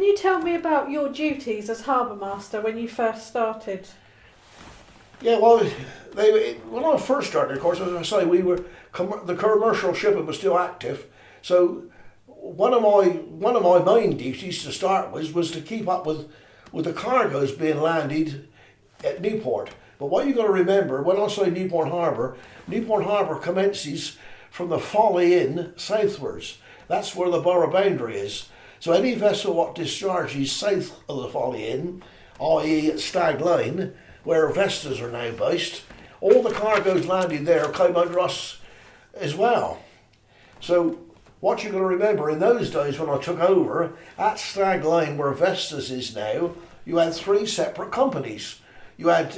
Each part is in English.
you tell me about your duties as harbour master when you first started? Yeah, well, when I first started, of course, as I say, the commercial shipping was still active. So one of my main duties to start with was to keep up with the cargoes being landed at Newport. But what you've got to remember, when I say Newport Harbour commences from the Folly Inn southwards. That's where the borough boundary is. So any vessel what discharges south of the Folly Inn, i.e. at Stag Lane, where Vestas are now based, all the cargoes landed there came under us as well. So what you've got to remember, in those days when I took over, at Stag Lane where Vestas is now, you had three separate companies. You had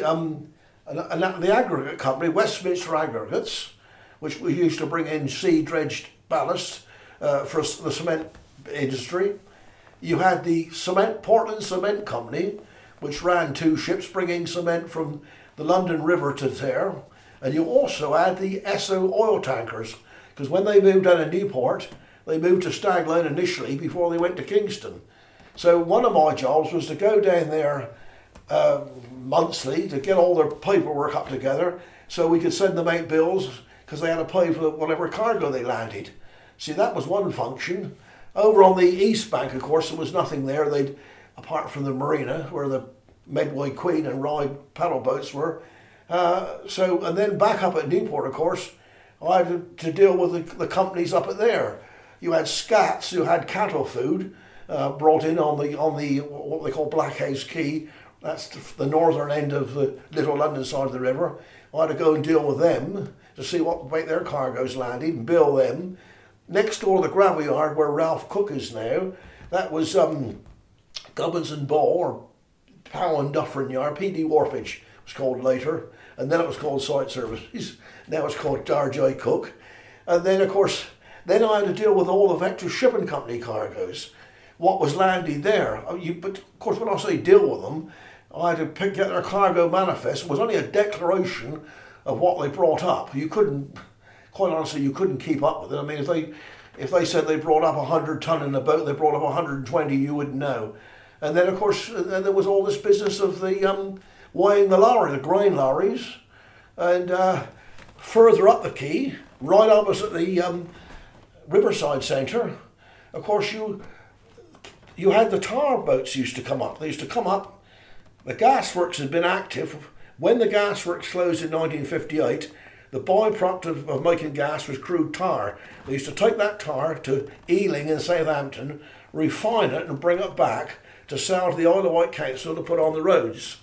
the aggregate company, Westminster Aggregates, which we used to bring in sea-dredged ballast for the cement industry. You had the Portland Cement Company, which ran two ships bringing cement from the London River to there. And you also had the Esso oil tankers, because when they moved out of Newport, they moved to Stag Lane initially before they went to Kingston. So one of my jobs was to go down there monthly to get all their paperwork up together so we could send them out bills, because they had to pay for whatever cargo they landed. See, that was one function. Over on the east bank, of course, there was nothing there. Apart from the marina where the Medway Queen and Ride paddle boats were. And then back up at Newport, of course, I had to deal with the companies up at there. You had Scats, who had cattle food brought in on the what they call Blackhouse Quay. That's the northern end of the Little London side of the river. I had to go and deal with them to see what weight their cargoes landed and bill them. Next door, the gravel yard where Ralph Cook is now, that was Gubbins and Ball, or Powell and Dufferin Yard. PD Wharfage was called later, and then it was called Site Services. Now it's called Darjay Cook. And then, of course, I had to deal with all the Vector Shipping Company cargoes. What was landed there? But of course, when I say deal with them, I had to get their cargo manifest. It was only a declaration of what they brought up. Quite honestly, you couldn't keep up with it. I mean, if they said they brought up 100 ton in a boat, they brought up 120, you wouldn't know. And then, of course, then there was all this business of the weighing the grain lorries, and further up the quay, right opposite the Riverside Centre, of course, you had the tar boats used to come up. They used to come up. The gasworks had been active. When the gasworks closed in 1958, the byproduct of making gas was crude tar. They used to take that tar to Ealing in Southampton, refine it and bring it back to sell to the Isle of Wight Council to put on the roads.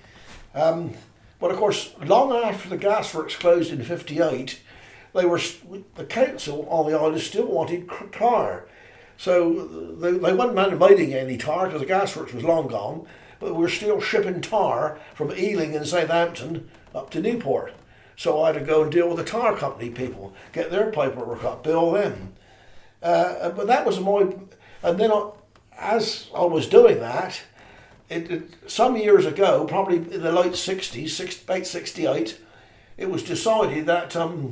But of course, long after the gasworks closed in 58, the council on the island still wanted tar. So they weren't making any tar because the gasworks was long gone, but we were still shipping tar from Ealing and Southampton up to Newport. So I had to go and deal with the tar company people, get their paperwork up, bill them. But that was and then as I was doing that, some years ago, probably in the late 60s, late 68, it was decided that,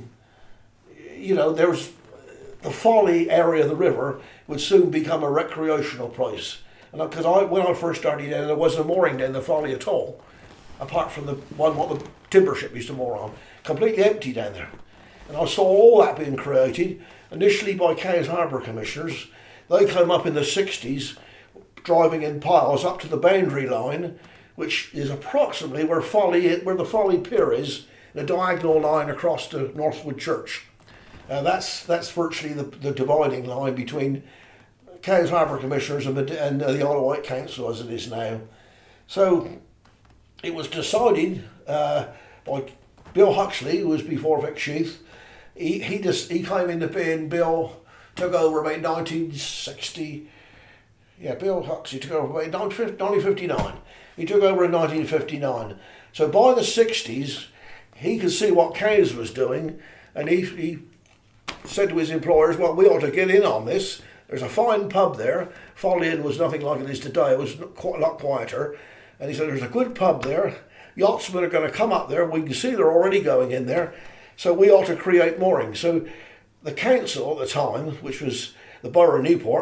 there was the Folly area of the river would soon become a recreational place. And because when I first started there wasn't a mooring down the Folly at all, apart from the one what the timber ship used to moor on. Completely empty down there. And I saw all that being created, initially by Cowes Harbour Commissioners. They came up in the 60s, driving in piles up to the boundary line, which is approximately where the Folly Pier is, in a diagonal line across to Northwood Church. That's virtually the dividing line between Cowes Harbour Commissioners and the Isle of Wight Council as it is now. So it was decided by Bill Huxley, who was before Vic Sheath. He came into being. Bill took over about 1960. Yeah, Bill Huxley took over about 1959. He took over in 1959. So by the 60s, he could see what Cowes was doing, and he said to his employers, well, we ought to get in on this. There's a fine pub there. Folly Inn was nothing like it is today. It was quite a lot quieter. And he said, there's a good pub there. Yachtsmen are going to come up there. We can see they're already going in there. So we ought to create moorings. So the council at the time, which was the Borough of Newport,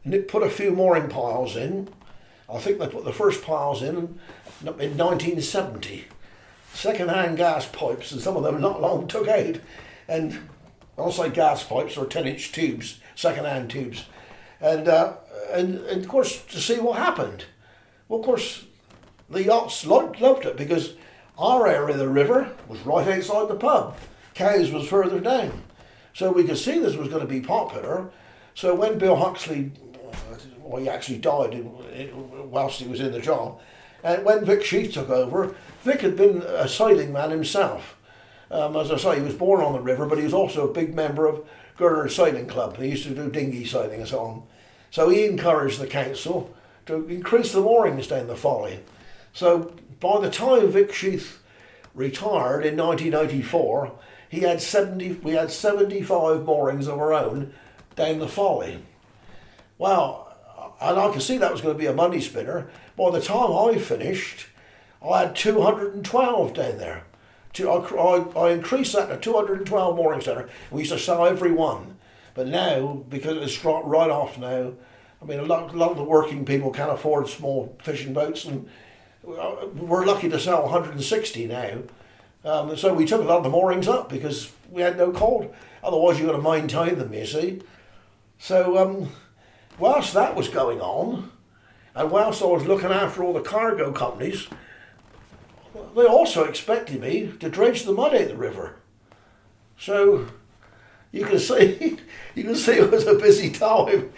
put a few mooring piles in. I think they put the first piles in 1970. Second-hand gas pipes, and some of them not long took out. And I'll say gas pipes or 10-inch tubes, second-hand tubes. And of course, to see what happened. Well, of course, the yachts loved it because our area of the river was right outside the pub. Cowes was further down. So we could see this was going to be popular. So when Bill Huxley, well, he actually died whilst he was in the job, and when Vic Sheath took over, Vic had been a sailing man himself. As I say, he was born on the river, but he was also a big member of Gurner Sailing Club. He used to do dinghy sailing and so on. So he encouraged the council to increase the moorings down the Folly. So by the time Vic Sheath retired in 1984, we had 75 moorings of our own down the Folly. Well, and I could see that was going to be a money spinner. By the time I finished, I had 212 down there. I increased that to 212 moorings down there. We used to sell every one. But now, because it's right off now, I mean, a lot of the working people can't afford small fishing boats, and we're lucky to sell 160 now. So we took a lot of the moorings up because we had no cold. Otherwise, you've got to maintain them, you see. So whilst that was going on, and whilst I was looking after all the cargo companies, they also expected me to dredge the mud out of the river. So you can see it was a busy time.